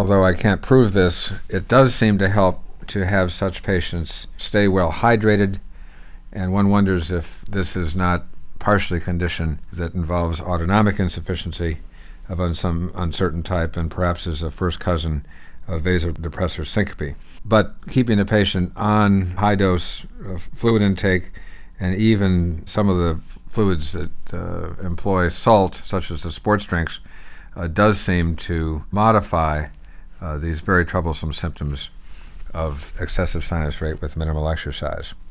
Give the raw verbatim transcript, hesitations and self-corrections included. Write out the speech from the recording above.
although I can't prove this, it does seem to help to have such patients stay well hydrated, and one wonders if this is not partially a condition that involves autonomic insufficiency of some uncertain type and perhaps is a first cousin of vasodepressor syncope. But keeping the patient on high-dose uh, fluid intake and even some of the fluids that uh, employ salt, such as the sports drinks, uh, does seem to modify uh, these very troublesome symptoms of excessive sinus rate with minimal exercise.